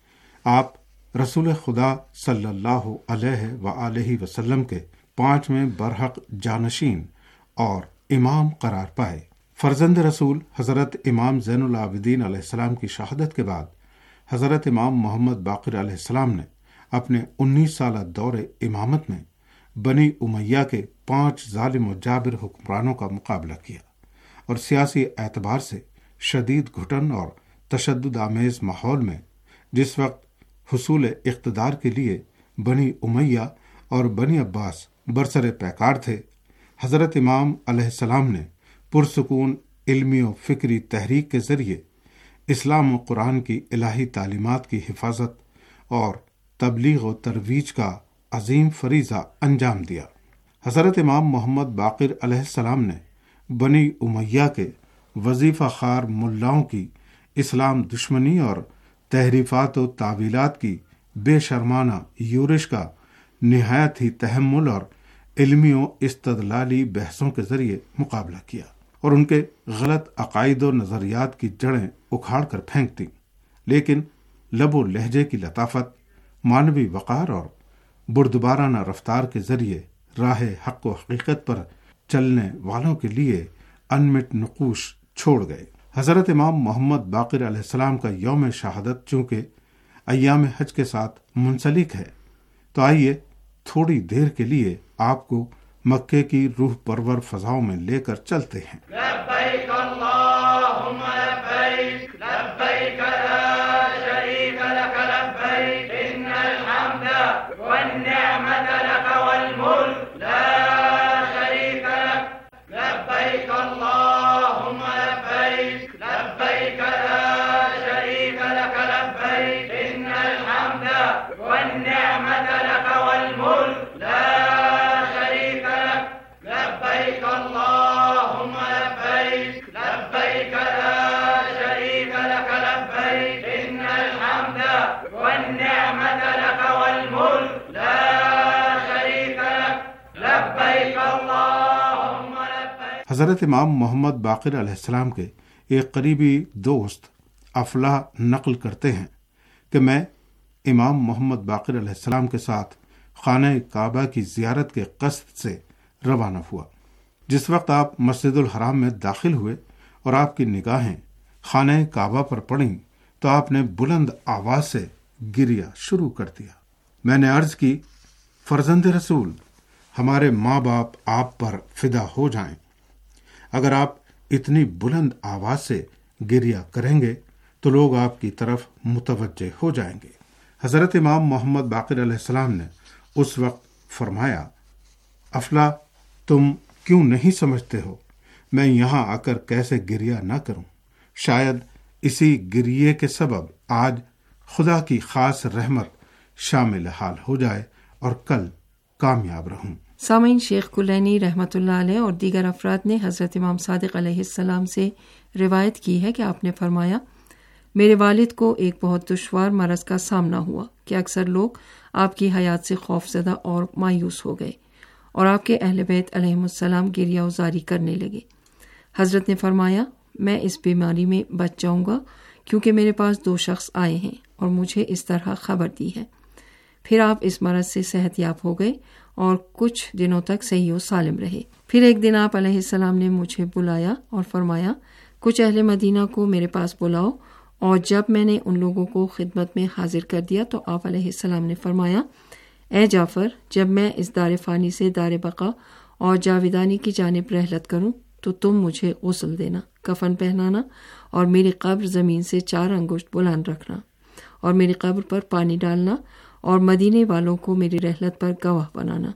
آپ رسول خدا صلی اللہ علیہ وآلہ وسلم کے پانچویں برحق جانشین اور امام قرار پائے. فرزند رسول حضرت امام زین العابدین علیہ السلام کی شہادت کے بعد حضرت امام محمد باقر علیہ السلام نے اپنے انیس سالہ دور امامت میں بنی امیہ کے پانچ ظالم و جابر حکمرانوں کا مقابلہ کیا اور سیاسی اعتبار سے شدید گھٹن اور تشدد آمیز ماحول میں جس وقت حصول اقتدار کے لیے بنی امیہ اور بنی عباس برسر پیکار تھے، حضرت امام علیہ السلام نے پرسکون علمی و فکری تحریک کے ذریعے اسلام و قرآن کی الہی تعلیمات کی حفاظت اور تبلیغ و ترویج کا عظیم فریضہ انجام دیا. حضرت امام محمد باقر علیہ السلام نے بنی امیہ کے وظیفہ خار ملاؤں کی اسلام دشمنی اور تحریفات و تعویلات کی بے شرمانہ یورش کا نہایت ہی تحمل اور علمی و استدلالی بحثوں کے ذریعے مقابلہ کیا اور ان کے غلط عقائد و نظریات کی جڑیں اکھاڑ کر پھینک دیں، لیکن لب و لہجے کی لطافت، مانوی وقار اور بردبارانہ رفتار کے ذریعے راہ حق و حقیقت پر چلنے والوں کے لیے انمٹ نقوش چھوڑ گئے. حضرت امام محمد باقر علیہ السلام کا یوم شہادت چونکہ ایام حج کے ساتھ منسلک ہے، تو آئیے تھوڑی دیر کے لیے آپ کو مکے کی روح پرور فضاؤں میں لے کر چلتے ہیں. لبیک اللہ حضرت امام محمد باقر علیہ السلام کے ایک قریبی دوست افلاح نقل کرتے ہیں کہ میں امام محمد باقر علیہ السلام کے ساتھ خانہ کعبہ کی زیارت کے قصد سے روانہ ہوا۔ جس وقت آپ مسجد الحرام میں داخل ہوئے اور آپ کی نگاہیں خانہ کعبہ پر پڑیں تو آپ نے بلند آواز سے گریا شروع کر دیا۔ میں نے عرض کی، فرزند رسول، ہمارے ماں باپ آپ پر فدا ہو جائیں، اگر آپ اتنی بلند آواز سے گریا کریں گے تو لوگ آپ کی طرف متوجہ ہو جائیں گے۔ حضرت امام محمد باقر علیہ السلام نے اس وقت فرمایا، افلا، تم کیوں نہیں سمجھتے ہو میں یہاں آ کر کیسے گریا نہ کروں؟ شاید اسی گریے کے سبب آج خدا کی خاص رحمت شامل حال ہو جائے اور کل کامیاب رہوں۔ سامعین، شیخ کلینی رحمۃ اللہ علیہ اور دیگر افراد نے حضرت امام صادق علیہ السلام سے روایت کی ہے کہ آپ نے فرمایا، میرے والد کو ایک بہت دشوار مرض کا سامنا ہوا کہ اکثر لوگ آپ کی حیات سے خوف زدہ اور مایوس ہو گئے اور آپ کے اہل بیت علیہم السلام گریہ وزاری کرنے لگے۔ حضرت نے فرمایا، میں اس بیماری میں بچ جاؤں گا کیونکہ میرے پاس دو شخص آئے ہیں اور مجھے اس طرح خبر دی ہے۔ پھر آپ اس مرض سے صحت یاب ہو گئے اور کچھ دنوں تک صحیح و سالم رہے۔ پھر ایک دن آپ علیہ السلام نے مجھے بلایا اور فرمایا، کچھ اہل مدینہ کو میرے پاس بلاؤ، اور جب میں نے ان لوگوں کو خدمت میں حاضر کر دیا تو آپ علیہ السلام نے فرمایا، اے جعفر، جب میں اس دار فانی سے دار بقا اور جاویدانی کی جانب رحلت کروں تو تم مجھے غسل دینا، کفن پہنانا اور میری قبر زمین سے چار انگشت بلند رکھنا اور میری قبر پر پانی ڈالنا اور مدینے والوں کو میری رحلت پر گواہ بنانا۔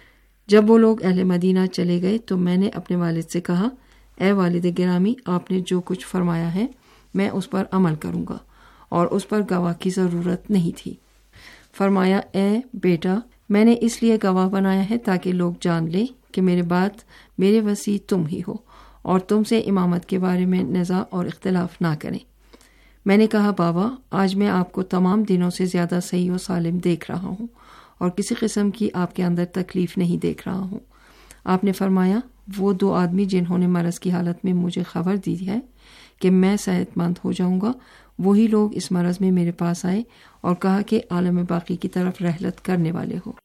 جب وہ لوگ اہل مدینہ چلے گئے تو میں نے اپنے والد سے کہا، اے والد گرامی، آپ نے جو کچھ فرمایا ہے میں اس پر عمل کروں گا اور اس پر گواہ کی ضرورت نہیں تھی۔ فرمایا، اے بیٹا، میں نے اس لیے گواہ بنایا ہے تاکہ لوگ جان لیں کہ میرے بعد میرے وصی تم ہی ہو اور تم سے امامت کے بارے میں نزاع اور اختلاف نہ کریں۔ میں نے کہا، بابا، آج میں آپ کو تمام دنوں سے زیادہ صحیح و سالم دیکھ رہا ہوں اور کسی قسم کی آپ کے اندر تکلیف نہیں دیکھ رہا ہوں۔ آپ نے فرمایا، وہ دو آدمی جنہوں نے مرض کی حالت میں مجھے خبر دی ہے کہ میں صحت مند ہو جاؤں گا، وہی لوگ اس مرض میں میرے پاس آئے اور کہا کہ عالم باقی کی طرف رحلت کرنے والے ہو۔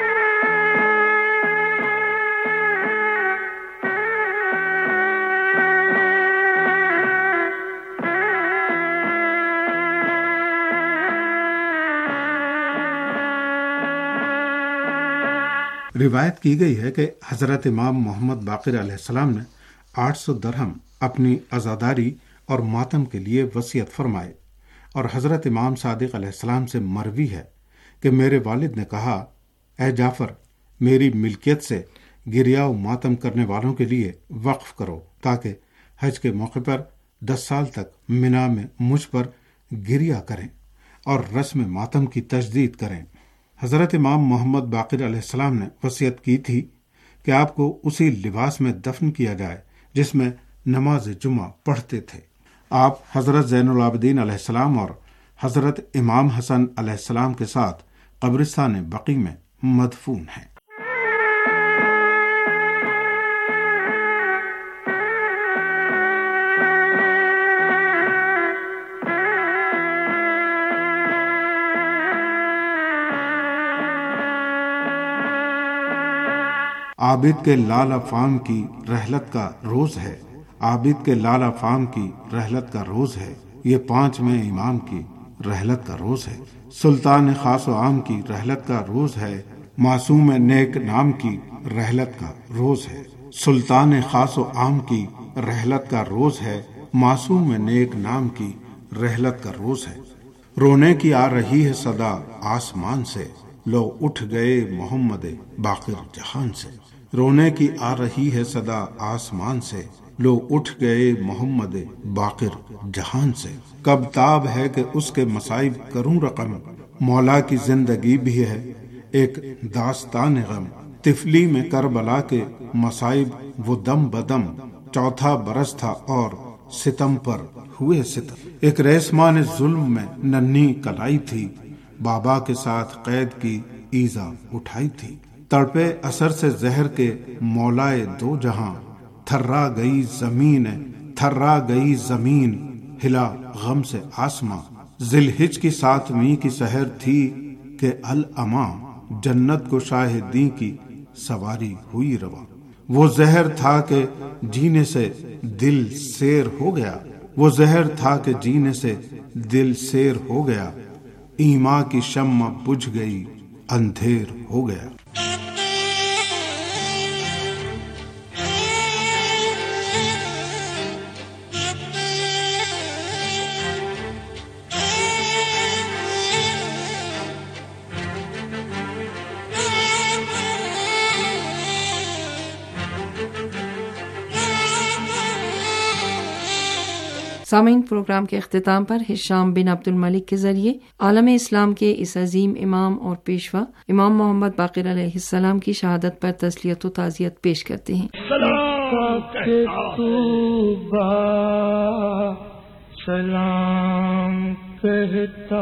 روایت کی گئی ہے کہ حضرت امام محمد باقر علیہ السلام نے آٹھ سو درہم اپنی عزاداری اور ماتم کے لیے وصیت فرمائے، اور حضرت امام صادق علیہ السلام سے مروی ہے کہ میرے والد نے کہا، اے جعفر، میری ملکیت سے گریا و ماتم کرنے والوں کے لیے وقف کرو تاکہ حج کے موقع پر دس سال تک منا میں مجھ پر گریا کریں اور رسم ماتم کی تجدید کریں۔ حضرت امام محمد باقر علیہ السلام نے وصیت کی تھی کہ آپ کو اسی لباس میں دفن کیا جائے جس میں نماز جمعہ پڑھتے تھے۔ آپ حضرت زین العابدین علیہ السلام اور حضرت امام حسن علیہ السلام کے ساتھ قبرستان بقیع میں مدفون ہیں۔ عابد کے لال افام کی رحلت کا روز ہے، عابد کے لال افام کی رحلت کا روز ہے، یہ پانچویں امام کی رحلت کا روز ہے، سلطان خاص و عام کی رحلت کا روز ہے، معصوم نیک نام کی رحلت کا روز ہے، سلطان خاص و عام کی رحلت کا روز ہے، معصوم نیک نام کی رحلت کا روز ہے۔ رونے کی آ رہی ہے صدا آسمان سے، لو اٹھ گئے محمد باقر جہان سے، رونے کی آ رہی ہے صدا آسمان سے، لو اٹھ گئے محمد باقر جہان سے، کب تاب ہے کہ اس کے مصائب کروں رقم، مولا کی زندگی بھی ہے ایک داستان غم، طفلی میں کربلا کے مصائب وہ دم بدم، چوتھا برس تھا اور ستم پر ہوئے ستم، ایک ریسمان ظلم میں ننھی کلائی تھی، بابا کے ساتھ قید کی ایزا اٹھائی تھی، تڑپے اثر سے زہر کے مولائے دو جہاں، تھرا گئی زمین تھرا گئی زمین ہلا غم سے آسماں، ذی الحج کی ساتویں کی سحر تھی کہ الاما، جنت کو شاہدیں کی سواری ہوئی رواں، وہ زہر تھا کہ جینے سے دل سیر ہو گیا، وہ زہر تھا کہ جینے سے دل سیر ہو گیا، ایما کی شمع بجھ گئی اندھیر ہو گیا۔ سامعین، پروگرام کے اختتام پر ہشام بن عبد الملک کے ذریعے عالم اسلام کے اس عظیم امام اور پیشوا امام محمد باقر علیہ السلام کی شہادت پر تسلیت و تعزیت پیش کرتے ہیں۔ سلام کہتا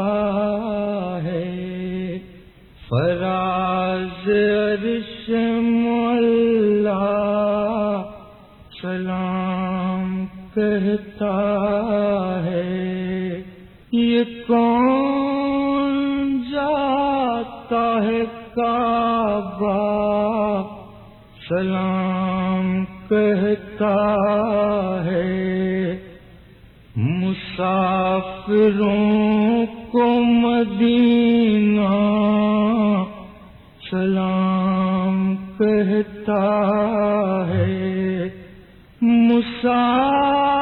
ہے فراز عرش مولا، سلام کہتا ہے یہ کون جاتا ہے کعبہ، سلام کہتا ہے مسافروں کو مدینہ، سلام کہتا ہے مسافروں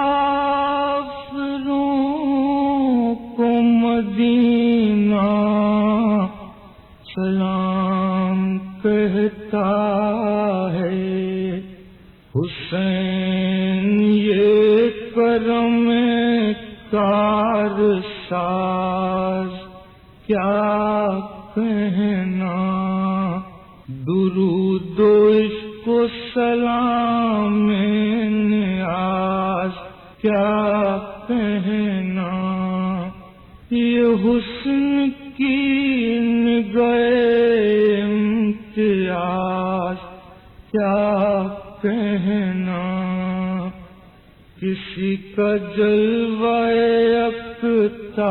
کو مدینہ، سلام کہتا ہے حسین یہ کرم کار ساز کیا کہنا، درود و عشق و سلام نیاز کیا کہنا، یہ حسن کی نگاہ امتیاز کیا کہنا، کسی کا جلوہ یکتا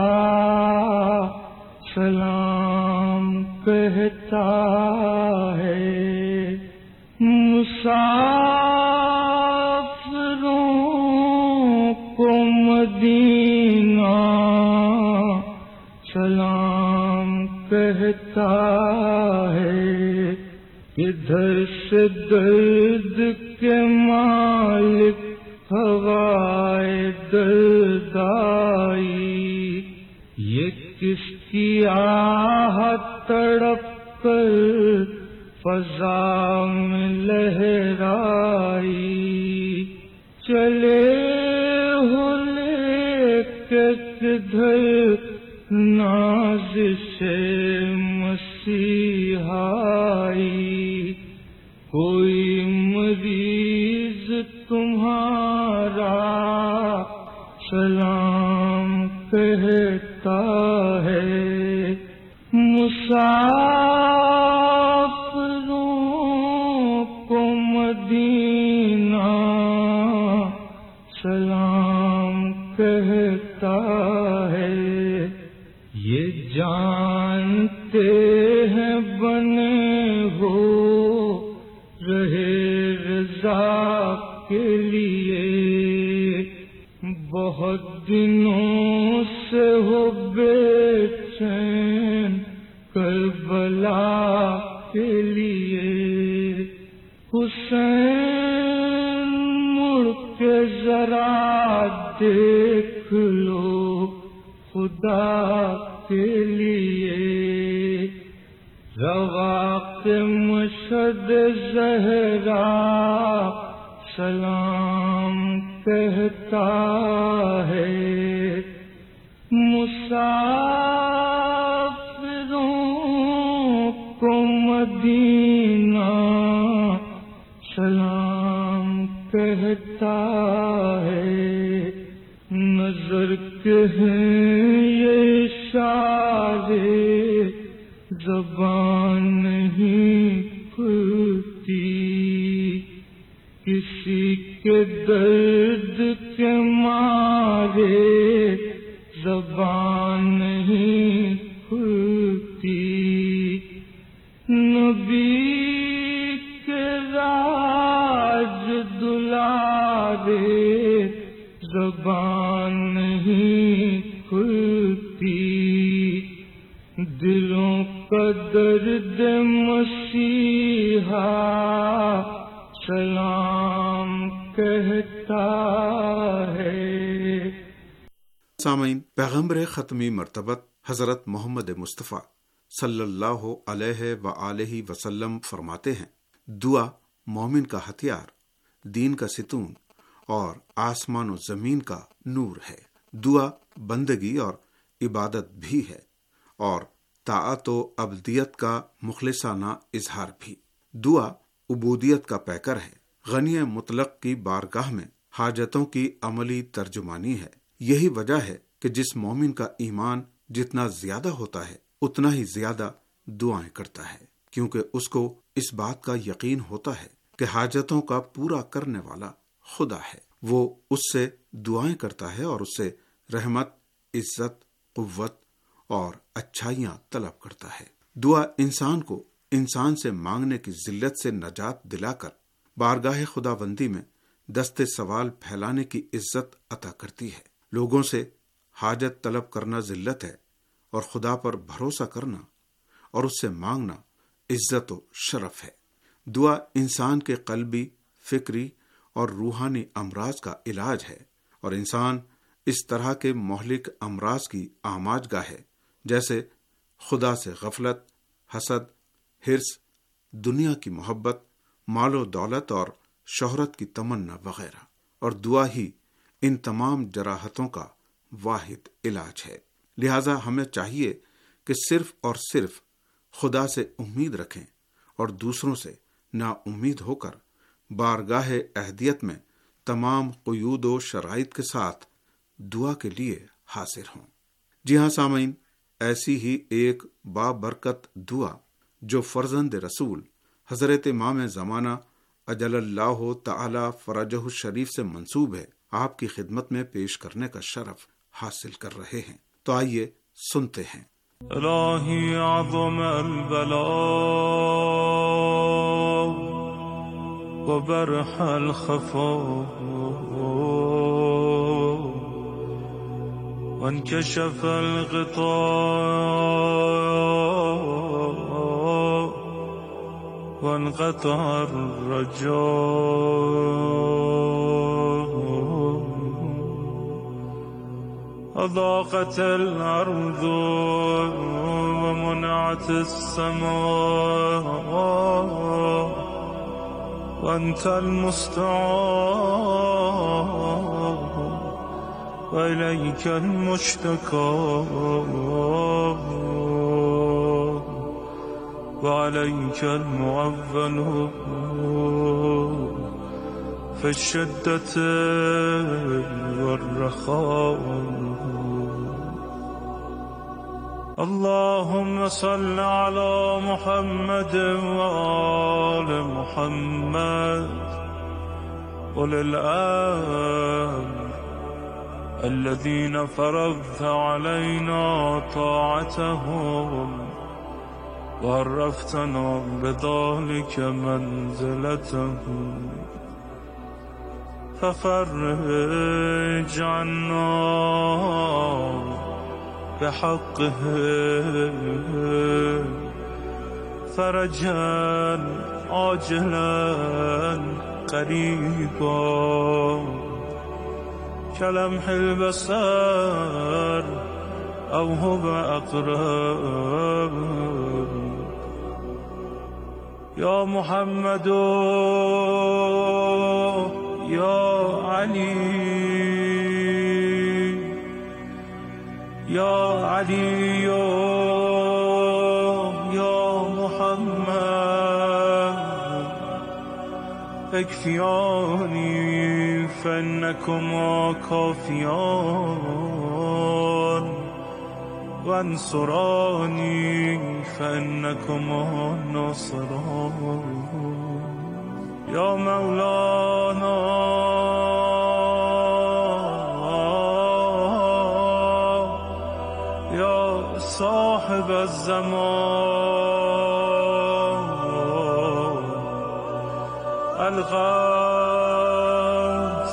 سلام کہتا ہے، مسافروں کو مدینہ سلام کہتا ہے، ادھر سے درد کے مالک ہوائے دردائی، یہ کس کی آہ تڑپ کر فضا میں لہرائی، چلے ہو لے کے کدھر نازش مسیحائی، کوئی مریض تمہارا سلام کہتا ہے، مسافروں کو مدینہ سلام کہتا ہے، یہ جانتے ہیں بنے ہو رہے رضا کے لیے، بہت دنوں سے ہو بے چین کربلا کے لیے، حسین مڑ کے ذرا دیکھ لو خدا کے لیے، رواق مشہد زہرا سلام کہتا ہے، مسافروں کو مدینہ سلام کہتا ہے، نظر کے ہیں یہ اشارے زبان نہیں کھلتی، کسی کے درد کے مارے زبان نہیں کھلتی، نبی کے راز دلارے زبان نہیں کھلتی، دلوں کا درد مسیحا سلام کہتا ہے۔ سامعین، پیغمبر ختمی مرتبت حضرت محمد مصطفیٰ صلی اللہ علیہ وآلہ وسلم فرماتے ہیں، دعا مومن کا ہتھیار، دین کا ستون اور آسمان و زمین کا نور ہے۔ دعا بندگی اور عبادت بھی ہے اور طاعت و عبدیت کا مخلصانہ اظہار بھی۔ دعا عبودیت کا پیکر ہے، غنی مطلق کی بارگاہ میں حاجتوں کی عملی ترجمانی ہے۔ یہی وجہ ہے کہ جس مومن کا ایمان جتنا زیادہ ہوتا ہے اتنا ہی زیادہ دعائیں کرتا ہے، کیونکہ اس کو اس بات کا یقین ہوتا ہے کہ حاجتوں کا پورا کرنے والا خدا ہے۔ وہ اس سے دعائیں کرتا ہے اور اس سے رحمت، عزت، قوت اور اچھائیاں طلب کرتا ہے۔ دعا انسان کو انسان سے مانگنے کی ذلت سے نجات دلا کر بارگاہ خداوندی میں دست سوال پھیلانے کی عزت عطا کرتی ہے۔ لوگوں سے حاجت طلب کرنا ذلت ہے اور خدا پر بھروسہ کرنا اور اس سے مانگنا عزت و شرف ہے۔ دعا انسان کے قلبی، فکری اور روحانی امراض کا علاج ہے اور انسان اس طرح کے مہلک امراض کی آماج گاہ ہے جیسے خدا سے غفلت، حسد، حرص، دنیا کی محبت، مال و دولت اور شہرت کی تمنا وغیرہ، اور دعا ہی ان تمام جراحتوں کا واحد علاج ہے۔ لہذا ہمیں چاہیے کہ صرف اور صرف خدا سے امید رکھیں اور دوسروں سے نا امید ہو کر بارگاہ اہدیت میں تمام قیود و شرائط کے ساتھ دعا کے لیے حاضر ہوں۔ جی ہاں سامعین، ایسی ہی ایک بابرکت دعا جو فرزند رسول حضرت امام زمانہ اجل اللہ تعالی فرجہ الشریف سے منسوب ہے، آپ کی خدمت میں پیش کرنے کا شرف حاصل کر رہے ہیں۔ تو آئیے سنتے ہیں۔ الہی عظم البلاء وبرح الخفاء وانكشف الغطاء وانقطع الرجاء أضاقت الأرض ومنعت السماء وأنت المستعان وإليك المشتكى وعليك المعول في الشدة والرخاء اللهم صل على محمد وآل محمد أولي الأمر الذين فرضت علينا طاعتهم وعرفتنا بذلك منزلتهم ففرج عنا بحقه فرجا عاجلا قريبا كلمح البصر أو هو أقرب يا محمد يا علي يا علي يا محمد اكفياني فإنكما كافيان وانصراني فإنكما ناصران یا مولانا یا صاحب الزمان الغوث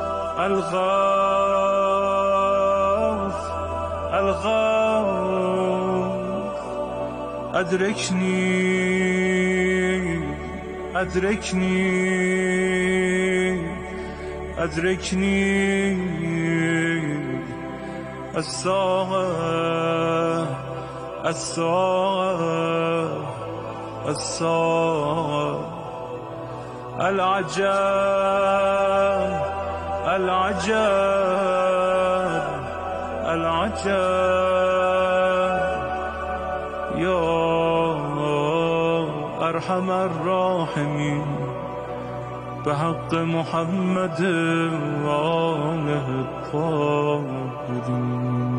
الغوث الغوث ادرکنی ادرکنی ادرکنی الساعة الساعة الساعة العجب العجب العجب يا أرحم الراحمين بحق محمد وآله الطاهرين.